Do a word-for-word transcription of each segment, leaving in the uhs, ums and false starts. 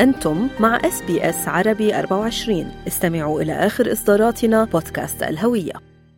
أنتم مع إس بي إس عربي أربعة وعشرين. استمعوا إلى آخر إصداراتنا بودكاست الهوية.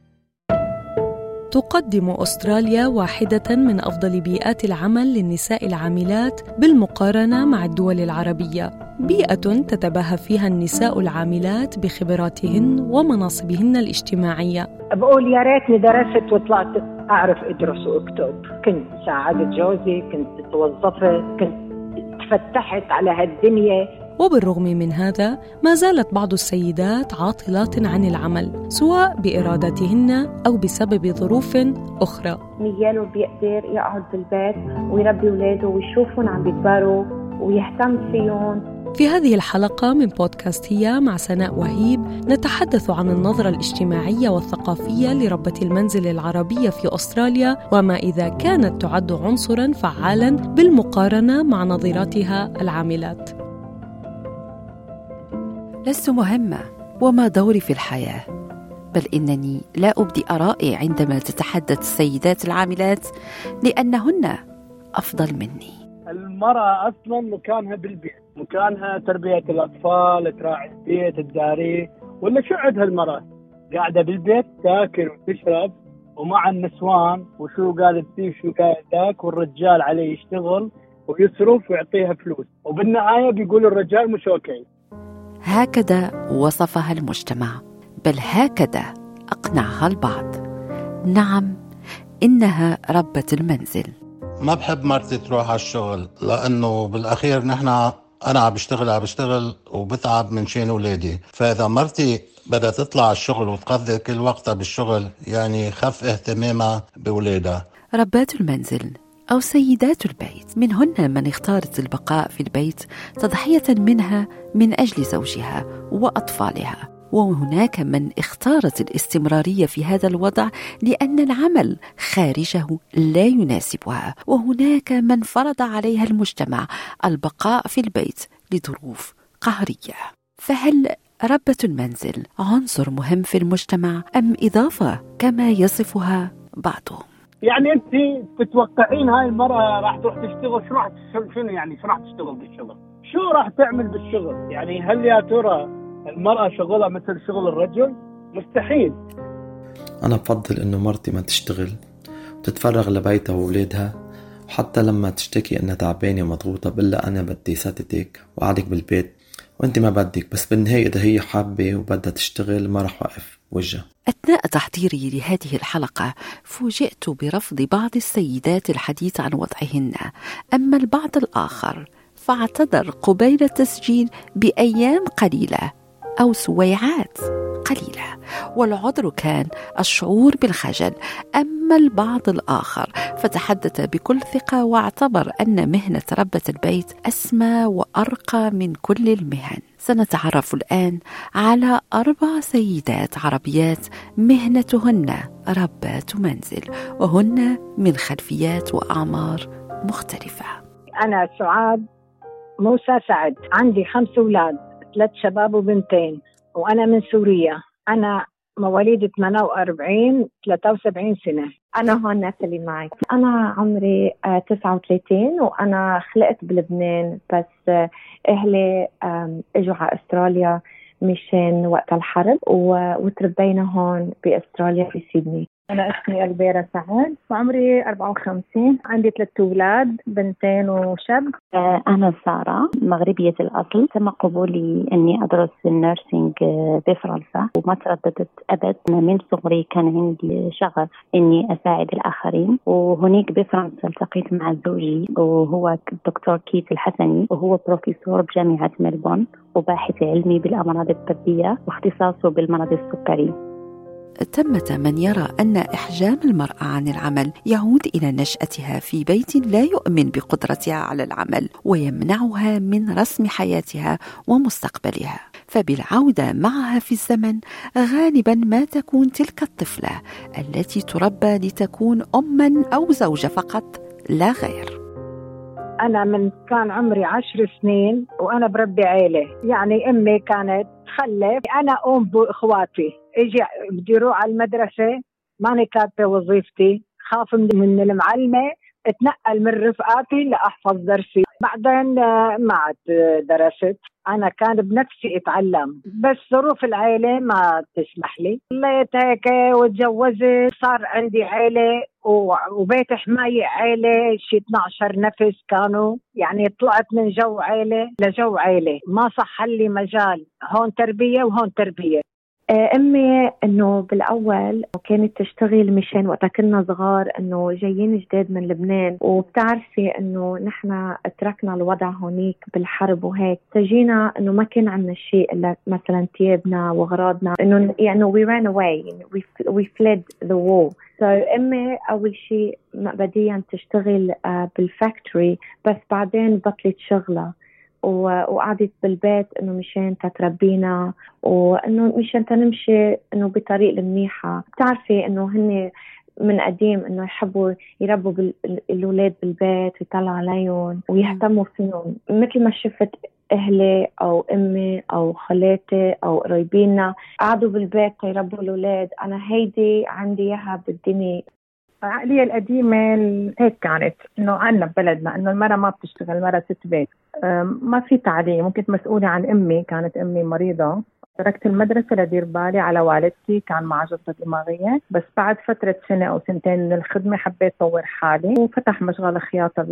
تقدم أستراليا واحدة من أفضل بيئات العمل للنساء العاملات بالمقارنة مع الدول العربية، بيئة تتباهى فيها النساء العاملات بخبراتهن ومناصبهن الاجتماعية. بقول يا ريتني درست وطلعت أعرف أدرس وأكتب، كنت ساعدت جوزي، كنت توظفت، كنت تفتحت على هالدنيا. وبالرغم من هذا ما زالت بعض السيدات عاطلات عن العمل، سواء بإرادتهن أو بسبب ظروف أخرى. مياله بيقدر يقعد بالبيت ويربي ولاده ويشوفهم عم بيكبروا ويهتم فيهم. في هذه الحلقة من بودكاست هي مع سناء وهيب نتحدث عن النظرة الاجتماعية والثقافية لربة المنزل العربية في أستراليا، وما إذا كانت تعد عنصراً فعالاً بالمقارنة مع نظيراتها العاملات. لست مهمة وما دوري في الحياة، بل إنني لا أبدي آرائي عندما تتحدث السيدات العاملات لأنهن أفضل مني. المرأة أصلا مكانها بالبيت، مكانها تربية الأطفال، تراعي البيت، الداري، ولا شو عندها المرأة؟ قاعدة بالبيت تاكل وتشرب ومع النسوان، وشو قاعدة تسوي شو قاعدة تاكل، والرجال عليه يشتغل ويصرف ويعطيها فلوس، وبالنهاية بيقول الرجال مش أوكي. هكذا وصفها المجتمع، بل هكذا أقنعها البعض. نعم، إنها ربة المنزل. ما بحب مرتي تروح على الشغل، لأنه بالأخير نحن أنا عم بشتغل عم بشتغل وبتعب من شين ولادي، فإذا مرتي بدها تطلع على الشغل وتقضي كل وقتها بالشغل يعني خف اهتمامها بولادها. ربات المنزل أو سيدات البيت منهن من اختارت البقاء في البيت تضحية منها من أجل زوجها وأطفالها، وهناك من اختارت الاستمرارية في هذا الوضع لأن العمل خارجه لا يناسبها، وهناك من فرض عليها المجتمع البقاء في البيت لظروف قهرية. فهل ربة المنزل عنصر مهم في المجتمع أم إضافة كما يصفها بعضهم؟ يعني أنت تتوقعين هاي المرأة راح تروح تشتغل، شو راح شنو يعني شو راح تشتغل بالشغل؟ شو راح تعمل بالشغل؟ يعني هل يا ترى المرأة شغلها مثل شغل الرجل؟ مستحيل. أنا بفضل إنه مرتي ما تشتغل وتتفرغ لبيتها وولادها، وحتى لما تشتكي إنها تعبانة ومضغوطة بلا أنا بدي ساتتك وقعدك بالبيت وأنت ما بدك، بس بالنهاية إذا هي حابة وبدها تشتغل ما رح وقف وجهها. أثناء تحضيري لهذه الحلقة فوجئت برفض بعض السيدات الحديث عن وضعهن، أما البعض الآخر فاعتذر قبيل التسجيل بأيام قليلة أو سويعات قليلة، والعذر كان الشعور بالخجل. أما البعض الآخر فتحدث بكل ثقة واعتبر أن مهنة ربة البيت أسمى وأرقى من كل المهن. سنتعرف الآن على أربع سيدات عربيات مهنتهن ربات منزل، وهن من خلفيات وأعمار مختلفة. أنا سعاد موسى سعد، عندي خمس أولاد، ثلاث شباب وبنتين، وأنا من سوريا. أنا مواليد ثمانية وأربعين ثلاثة وسبعين سنة. أنا هون ناس اللي معي، أنا عمري تسعة وثلاثين وأنا خلقت بلبنان، بس أهلي إجوا على أستراليا مشان وقت الحرب وتربينا هون بأستراليا في سيدني. أنا اسمي ألبيرة سعد وعمري أربعة وخمسين، عندي ثلاث أولاد، بنتين وشاب. أنا سارة مغربية الأصل، تم قبولي أني أدرس النيرسينج بفرنسا وما ترددت أبد. من صغري كان عندي شغف أني أساعد الآخرين، وهناك بفرنسا التقيت مع زوجي وهو الدكتور كيت الحسني، وهو بروفيسور بجامعة ملبون وباحث علمي بالأمراض الطبية واختصاصه بالمرض السكري. ثمة من يرى أن إحجام المرأة عن العمل يعود إلى نشأتها في بيت لا يؤمن بقدرتها على العمل ويمنعها من رسم حياتها ومستقبلها، فبالعودة معها في الزمن غالبا ما تكون تلك الطفلة التي تربى لتكون أما أو زوجة فقط لا غير. أنا من كان عمري عشر سنين وأنا بربي عيلة، يعني أمي كانت تخلف، أنا أم بإخواتي، إجي بدي أروح على المدرسة ماني كاتبة وظيفتي، خاف من المعلمة اتنقل من رفقاتي لأحفظ درسي. بعدين ما عاد درست، أنا كان بنفسي أتعلم بس ظروف العائلة ما تسمح لي. طلعت هيك وتجوزت، صار عندي عائلة وبيت حماية عائلة شي اثنا عشر نفس كانوا، يعني طلعت من جو عائلة لجو عائلة، ما صح لي مجال هون تربية وهون تربية. أمي إنه بالأول كانت تشتغل مشان وقتا كنا صغار، إنه جايين جداد من لبنان، وبتعرفي إنه نحنا تركنا الوضع هونيك بالحرب وهيك، تجينا إنه ما كان عنا شيء إلا مثلا تيابنا وغراضنا، إنه يعني we ran away we we fled the war. so أمي أول شيء بديا تشتغل بالفاكتوري، بس بعدين بطلت شغلة وقعدت بالبيت إنه مشان تتربينا وإنه مشان تنمشي إنه بطريق المنيحة. بتعرفي إنه هن من قديم إنه يحبوا يربوا الأولاد بالبيت ويطلعوا عليهم ويهتموا فيهم، مثل ما شفت أهلي أو أمي أو خالاتي أو قرايبينا قعدوا بالبيت يربوا الأولاد. أنا هيدي عندي إياها بالدنيا. العقلية القديمة هيك كانت، إنه عنا ببلدنا إنه المرأة ما بتشتغل، المرأة ست بيت، ما في تعليم. كنت مسؤولة عن أمي، كانت أمي مريضة، تركت المدرسة لدير بالي على والدتي، كان معها جلطة دماغية. بس بعد فترة سنة أو سنتين من الخدمة حبيت طور حالي وفتح مشغل خياطة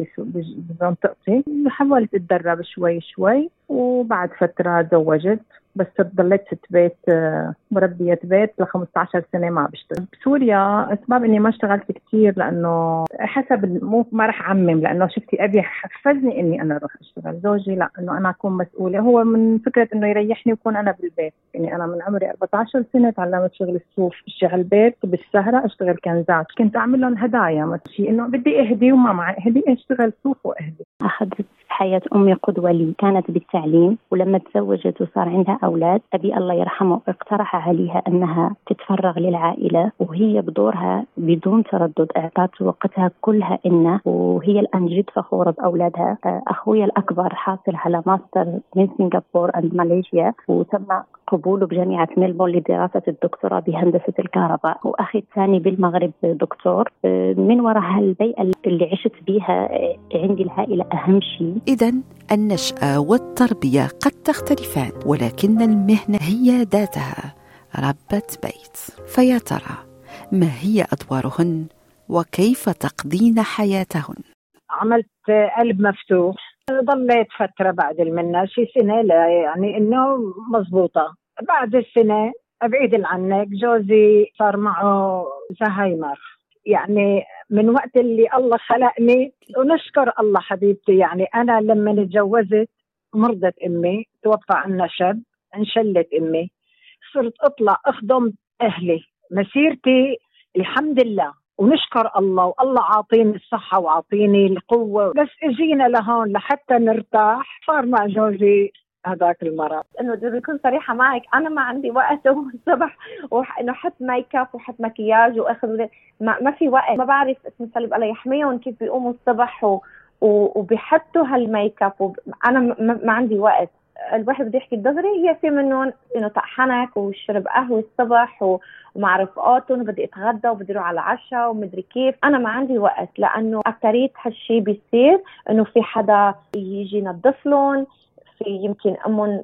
بمنطقتي، حاولت أتدرب شوي شوي، وبعد فترة تزوجت. بس ضليت ست بيت مربية بيت ل خمسة عشر سنة ما بشتغل. بسوريا أسباب إني ما اشتغلت كتير لأنه حسب مو ما رح عمم، لأنه شفتي أبي حفزني إني أنا أروح أشتغل، زوجي لا، إنه أنا أكون مسؤولة، هو من فكرة إنه يريحني ويكون أنا بالبيت. يعني أنا من عمري أربعة عشر سنة تعلمت شغل الصوف، اشتغل بيت بالسهرة، اشتغل كنزات، كنت أعمل لهم هدايا، ما شيء إنه بدي أهدي وما معي هدي، اشتغل صوف وأهدي. أخذت حياة أمي قدوة لي، كانت بالتعليم، ولما تزوجت وصار عندها أولاد أبي الله يرحمه اقترح عليها أنها تتفرغ للعائلة، وهي بدورها بدون تردد اعطت وقتها كلها إنه، وهي الآن جد فخورة بأولادها. أخوي الأكبر حاصل على ماستر من سنغافورة and ماليزيا، وتم قبوله بجامعة ميلبورن لدراسة الدكتوراه بهندسة الكهرباء، وأخي الثاني بالمغرب دكتور. من وراء هالبيئة اللي عشت بيها عندي العائلة أهم شيء. إذن النشأة والتربية قد تختلفان، ولكن المهنة هي ذاتها ربة بيت. فيا ترى ما هي أدوارهن وكيف تقضين حياتهن؟ عملت قلب مفتوح، ضليت فترة بعد المنة شي سنة، لا يعني إنه مزبوطة. بعد السنة أبعيد عنك، جوزي صار معه زهايمر، يعني من وقت اللي الله خلقني، ونشكر الله حبيبتي. يعني أنا لما نتجوزت مرضت أمي، توفى عنا شاب، انشلت أمي، صرت أطلع أخدم أهلي. مسيرتي الحمد لله ونشكر الله، والله عاطيني الصحة وعاطيني القوة. بس اجينا لهون لحتى نرتاح، صار مع جوزي هذاك المرض. انه بدي اكون صريحة معك، انا ما عندي وقت الصبح وانه حط ميك اب وحط مكياج واخذ ما, ما في وقت. ما بعرف اسم صلب الله يحميهم كيف بيقوموا الصبح و... و... وبيحطوا هالميك اب و... انا ما... ما عندي وقت. الواحد بده يحكي الدغري، هي في منهم انه طحنك وشرب قهوه الصبح و... ومع رفقاتهم وبدي اتغدى وبدي اروح على العشاء ومدري كيف. انا ما عندي وقت، لانه اكثريه هالشيء بيصير انه في حدا يجي ينظف لهم، في يمكن امهم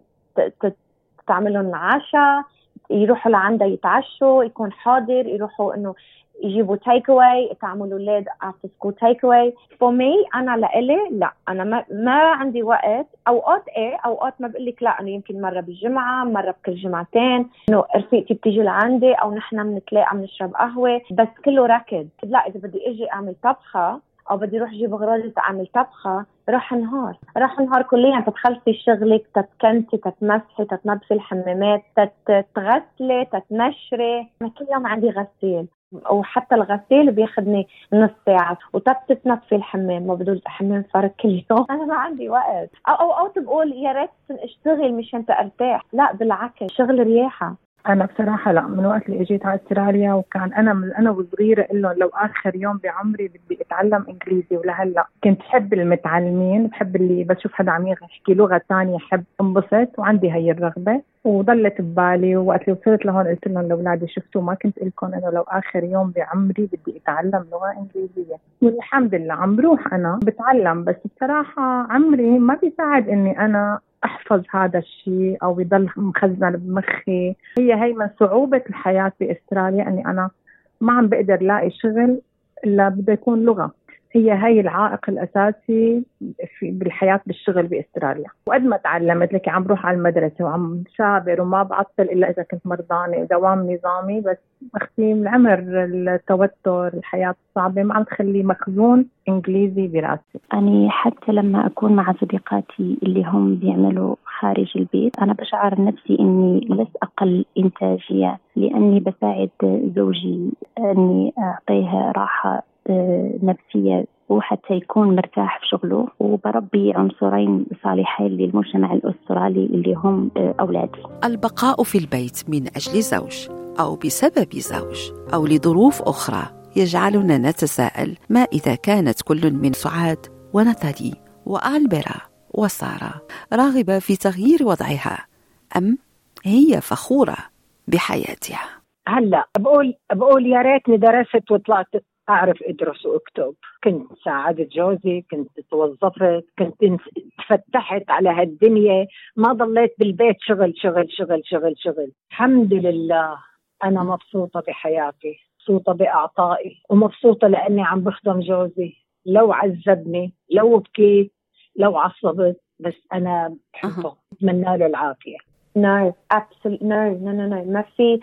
تعمل لهم عشاء، يروحوا لعندها يتعشوا، يكون حاضر، يروحوا انه يجيبوا تيك اواي، تعملوا اولاد after school take away. for me انا لإلي لا، انا ما, ما عندي وقت. اوقات ايه اوقات ما بقول لك لا، انا يمكن مره بالجمعه، مره بكل جمعتين، انه رفيقتي بتيجي لعندي او نحن بنتلاقى بنشرب قهوه، بس كله ركض. لا، اذا بدي اجي اعمل طبخه او بدي اروح اجيب اغراضي اعمل طبخه، راح نهار راح نهار كليا. تتخلصي شغلك، تتكنسي، تتمسحي، تتنظفي الحمامات، تتغسلي، تتنشري. انا كل يوم عندي غسيل، وحتى الغسيل بياخدني نص ساعة، وتتنظفي الحمام، ما بدول حمام فرق كل يوم. أنا ما عندي وقت. أو أو, أو تقول يا ريت اشتغل مشان ترتاح، لا بالعكس، شغل رياحة. أنا بصراحة لا، من وقت اللي اجيت على استراليا وكان أنا من أنا وصغيرة إنه لو آخر يوم بعمري بدي أتعلم إنجليزي، ولهلا كنت حب المتعلمين، بحب اللي بشوف حدا عم يحكي لغة ثانية حب انبسط، وعندي هاي الرغبة. وضلت ببالي. ووقت اللي وصلت لهون قلت لهم لأولادي شفتوا ما كنت لكم إنه لو آخر يوم بعمري بدي أتعلم لغة إنجليزية، والحمد لله عم بروح أنا بتعلم. بس بصراحة عمري ما بيساعد إني أنا أحفظ هذا الشيء أو يضل مخزن بمخي. هي هي من صعوبة الحياة بأستراليا أني أنا ما عم بقدر لاقي شغل إلا بده يكون لغة. هي هي العائق الأساسي في بالحياة بالشغل بأستراليا. وقد ما تعلمت لك عم بروح على المدرسة وعم بشابر وما بعطل إلا إذا كنت مرضانة ودوام نظامي، بس أختي من العمر التوتر الحياة الصعبة ما عم تخلي مخزون إنجليزي براسي. أنا حتى لما أكون مع صديقاتي اللي هم بيعملوا خارج البيت أنا بشعر نفسي إني لست أقل إنتاجية، لأني بساعد زوجي أني أعطيه راحة نفسية وحتى يكون مرتاح في شغله، وبربي عنصرين صالحين للمجتمع الأسترالي اللي هم أولادي. البقاء في البيت من أجل زوج أو بسبب زوج أو لظروف أخرى يجعلنا نتساءل ما إذا كانت كل من سعاد ونتالي وألبرا وسارة راغبة في تغيير وضعها أم هي فخورة بحياتها. هلا بقول بقول يا ريتني درست وطلعت أعرف أدرس وأكتب، كنت ساعدت جوزي، كنت توظفت، كنت تفتحت على هالدنيا، ما ضليت بالبيت شغل شغل شغل شغل شغل. الحمد لله أنا مبسوطة بحياتي، مبسوطة بأعطائي، ومبسوطة لأني عم بخدم جوزي. لو عذبني، لو بكيت، لو عصبت، بس أنا بحبه، أتمنى له العافية. No, absolutely no, no, no, no. ما في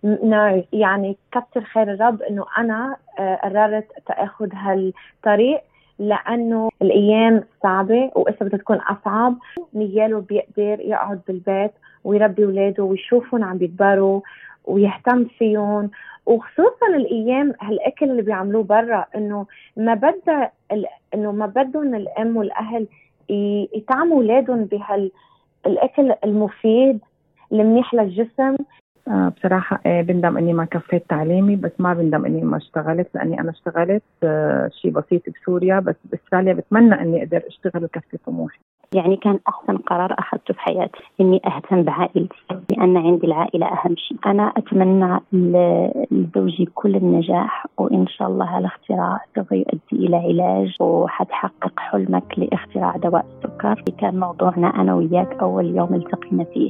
no. يعني كتر خير الرب إنه أنا قررت تأخذ هالطريق، لأنه الأيام صعبة وإسا بدها تكون أصعب. نياله بيقدر يقعد بالبيت ويربي ولاده ويشوفون عم بيكبروا ويهتم فيهم، وخصوصا الأيام هالأكل اللي بيعملوه برا، إنه ما بدأ إنه ما بدهم الأم والأهل يطعموا ولادهم بهالأكل المفيد المنيح للجسم. آه بصراحة آه بندم أني ما كفيت تعليمي، بس ما بندم أني ما اشتغلت، لأني أنا اشتغلت آه شيء بسيط بسوريا، بس بأستراليا بتمنى أني أقدر أشتغل وكفي طموحي. يعني كان أحسن قرار أخذته في حياتي إني أهتم بعائلتي، لأن عندي العائلة أهم شيء. أنا أتمنى لزوجي كل النجاح، وإن شاء الله هالاختراع سوف يؤدي إلى علاج وحتحقق حلمك لاختراع دواء السكر. كان موضوعنا أنا وياك أول يوم التقينا فيه.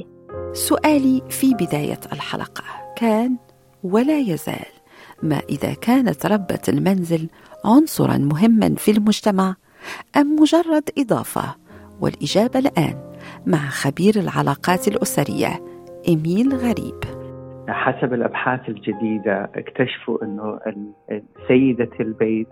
سؤالي في بداية الحلقة كان ولا يزال: ما إذا كانت ربة المنزل عنصراً مهماً في المجتمع أم مجرد إضافة؟ والإجابة الآن مع خبير العلاقات الأسرية إيميل غريب. حسب الأبحاث الجديدة اكتشفوا أنه سيدة البيت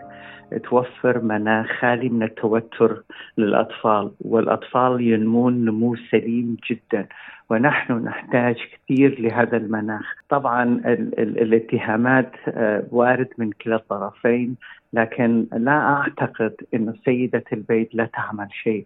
توفر مناخ خالي من التوتر للأطفال، والأطفال ينمون نمو سليم جدا، ونحن نحتاج كثير لهذا المناخ. طبعا ال- ال- الاتهامات وارد من كلا الطرفين، لكن لا أعتقد أنه سيدة البيت لا تعمل شيء.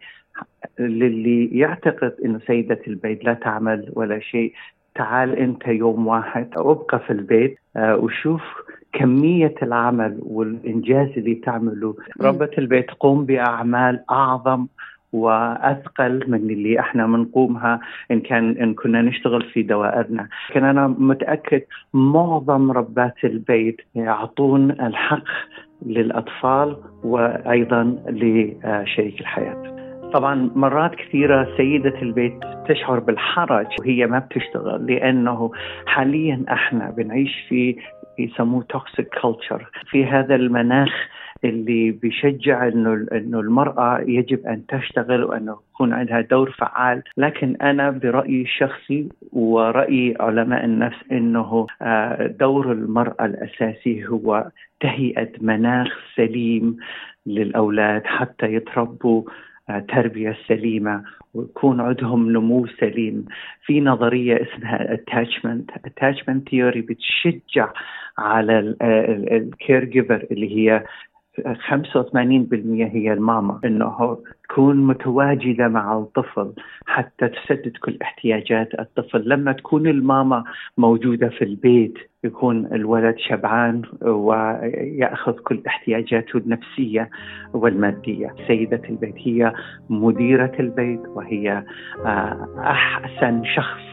للي يعتقد أنه سيدة البيت لا تعمل ولا شيء، تعال أنت يوم واحد وابقى في البيت وشوف كمية العمل والإنجاز اللي تعمله. ربة البيت تقوم بأعمال أعظم وأثقل من اللي احنا منقومها إن كان إن كنا نشتغل في دوائرنا. لكن أنا متأكد معظم ربات البيت يعطون الحق للأطفال وأيضا لشريك الحياة. طبعا مرات كثيرة سيدة البيت تشعر بالحرج وهي ما بتشتغل، لأنه حاليا احنا بنعيش في يسموه toxic culture، في هذا المناخ اللي بيشجع انه انه المرأة يجب ان تشتغل وانه يكون عندها دور فعال. لكن انا برأيي الشخصي ورأي علماء النفس انه دور المرأة الاساسي هو تهيئة مناخ سليم للاولاد حتى يتربوا تربية سليمة ويكون عندهم نمو سليم. في نظرية اسمها attachment attachment theory بتشجع على الكير جيفر اللي هي خمسة وثمانين بالمئة هي الماما، انه تكون متواجدة مع الطفل حتى تسدد كل احتياجات الطفل. لما تكون الماما موجودة في البيت يكون الولد شبعان ويأخذ كل احتياجاته النفسية والمادية. سيدة البيت هي مديرة البيت، وهي أحسن شخص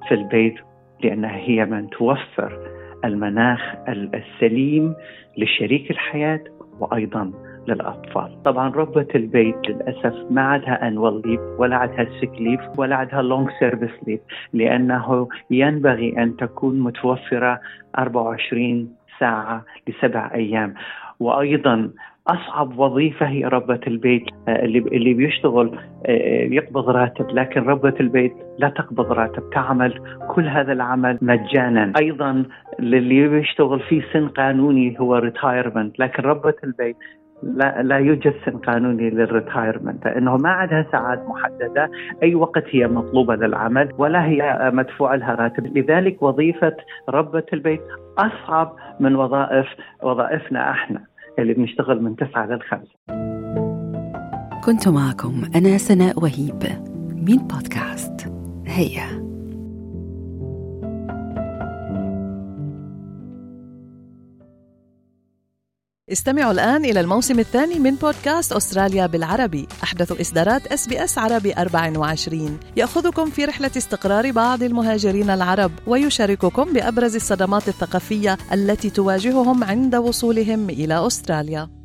في البيت، لأنها هي من توفر المناخ السليم لشريك الحياة وأيضا للأطفال. طبعا ربة البيت للأسف ما عندها annual leave ولا عندها sick leave ولا عندها long service leave، لأنه ينبغي أن تكون متوفرة أربعة وعشرين ساعة لسبع أيام. وأيضا أصعب وظيفة هي ربة البيت، اللي اللي بيشتغل يقبض راتب، لكن ربة البيت لا تقبض راتب، تعمل كل هذا العمل مجانا. أيضا اللي بيشتغل في سن قانوني هو ريتايرمنت، لكن ربة البيت لا, لا يوجد سن قانوني للريتايرمنت، لأنه ما عندها ساعات محددة، أي وقت هي مطلوبة للعمل ولا هي مدفوع لها راتب. لذلك وظيفة ربة البيت أصعب من وظائف وظائفنا احنا اللي بنشتغل من تسعة للخمسة. كنت معكم أنا سناء وهيب من بودكاست هيا. استمعوا الآن إلى الموسم الثاني من بودكاست أستراليا بالعربي، أحدث إصدارات إس بي إس عربي أربعة وعشرين، يأخذكم في رحلة استقرار بعض المهاجرين العرب ويشارككم بأبرز الصدمات الثقافية التي تواجههم عند وصولهم إلى أستراليا.